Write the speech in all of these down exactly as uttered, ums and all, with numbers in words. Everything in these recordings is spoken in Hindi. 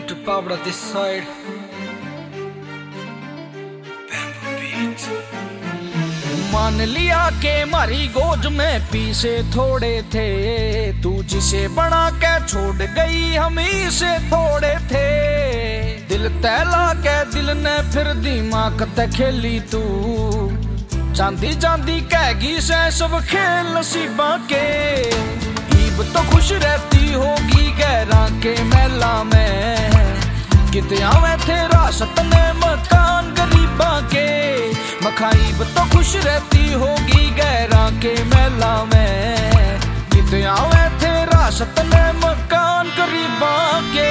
Mister Pablo this side. मान लिया के मारी गोद में पीसे थोड़े थे, तू जिसे बना के छोड़ गई हम ही से थोड़े थे। दिल तैला के दिल ने फिर दिमाग ते खेली तू, चांदी चांदी कहगी से सब खेल नसीबा के। ईब तो खुश रहती होगी गैरा के मेला में, किते आवे थे रासत ने मकान गरीबा के। मखाईब तो खुश रहती होगी गैरा के मेला में, किते आवे थे रासत ने मकान गरीबा के।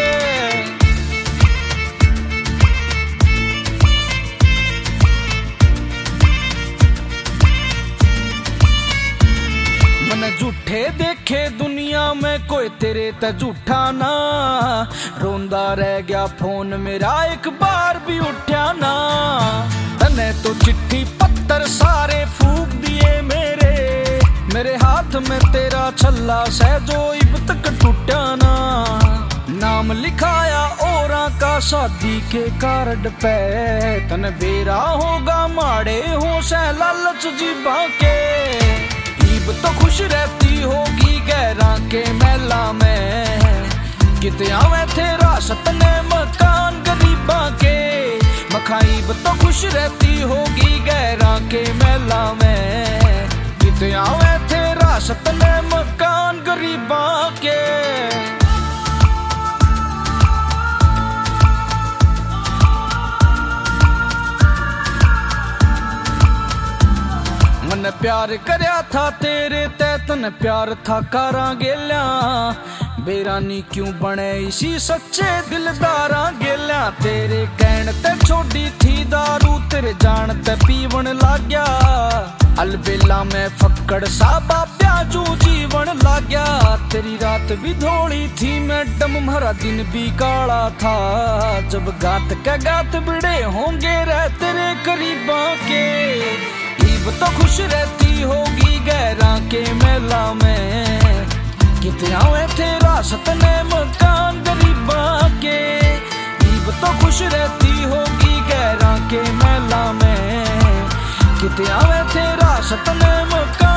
झूठे देखे दुनिया में कोई तेरे ते झूठा ना, रोंदा रह गया फोन मेरा एक बार भी उठा ना। तने तो चिट्ठी पत्थर सारे फूक दिए मेरे, मेरे हाथ में तेरा छल्ला सहजो इब तक टूटा ना। नाम लिखाया औरा का शादी के कार्ड पे, तने बेरा होगा माड़े हो से लालच जीबा के। तो खुश रहती होगी गैरा के मेला में, किते आवे थे रासत ने मकान गरीबा के। मखाईब तो खुश रहती होगी गैरा के मेला में, किते आवे थे रासत ने मकान गरीबा के। मन प्यार करया था तेरे ते तन प्यार था कारा गेल्या, बेरानी क्यों बने इसी सच्चे दिलदारा गेल्या। तेरे कहन ते छोड़ी थी दारू, तेरे जान ते पीवन लाग गया। अलबेला में फक्कड़ सा प्याजू जीवन लाग गया। तेरी रात भी धोली थी मैडम, हमारा दिन भी काला था। जब गात के गात बिड़े होंगे रह तेरे करीबा के। तो खुश रहती होगी गैरा के मेला में, किते आवे थे रासत ने मकान गरीबा के। ईब तो खुश रहती होगी गैरा के मेला में, किते आवे थे रासत ने मकान।